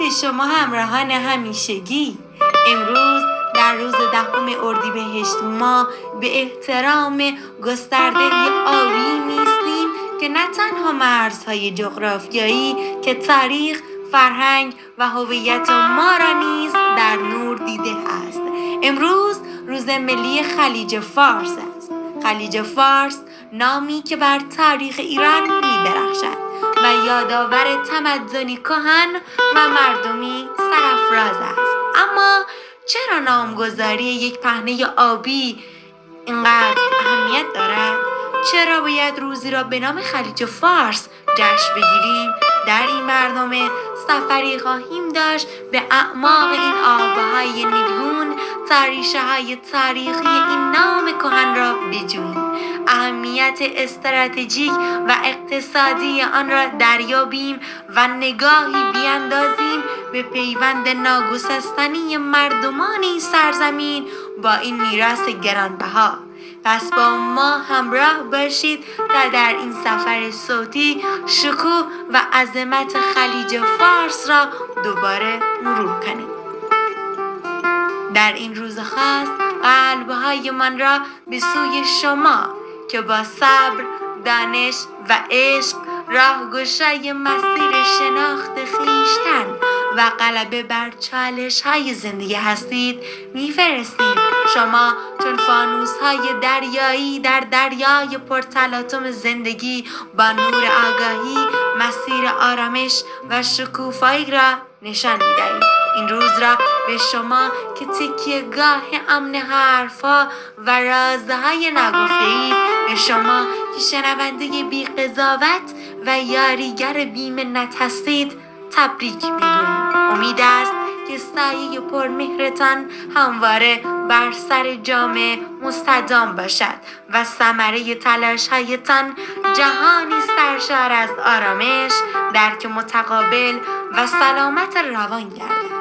به شما همراهان همیشگی. امروز در روز 10 اردیبهشت ماه به احترام گسترده آبی میستیم که نه تنها مرزهای جغرافیایی که تاریخ، فرهنگ و هویت ما را نیز در نور دیده است. امروز روز ملی خلیج فارس است. خلیج فارس نامی که بر تاریخ ایران می‌درخشد و یادآور تمدنی کهن و مردمی سرافراز است. اما چرا نامگذاری یک پهنه آبی اینقدر اهمیت دارد؟ چرا باید روزی را به نام خلیج فارس جشن بگیریم؟ در این برنامه سفری خواهیم داشت به اعماق این آبهای نیلگون تا ریشه‌های تاریخی این نام کهن را بجوییم، اهمیت استراتژیک و اقتصادی آن را دریابیم و نگاهی بیاندازیم به پیوند ناگسستنی مردمان این سرزمین با این میراث گرانبها. پس با ما همراه باشید تا در این سفر صوتی شکوه و عظمت خلیج فارس را دوباره مرور کنیم. در این روز خاص قلب‌های من را به سوی شما که با صبر، دانش و عشق راهگشای مسیر شناخت خویشتن و غلبه بر چالش‌های زندگی هستید می‌فرستیم. شما چون فانوس‌های دریایی در دریای پرتلاطم زندگی با نور آگاهی مسیر آرامش و شکوفایی را نشان می‌دهید. این روز را به شما که تکیه‌گاه امن حرف‌ها و رازهای نگفته‌اید، به شما که شنونده بی قضاوت و یاریگر بی‌منت هستید تبریک میگوییم. امید است که سایه پرمهرتان همواره بر سر جامعه مستدام باشد و ثمره تلاش‌هایتان جهانی سرشار از آرامش، درک متقابل و سلامت روان گردد.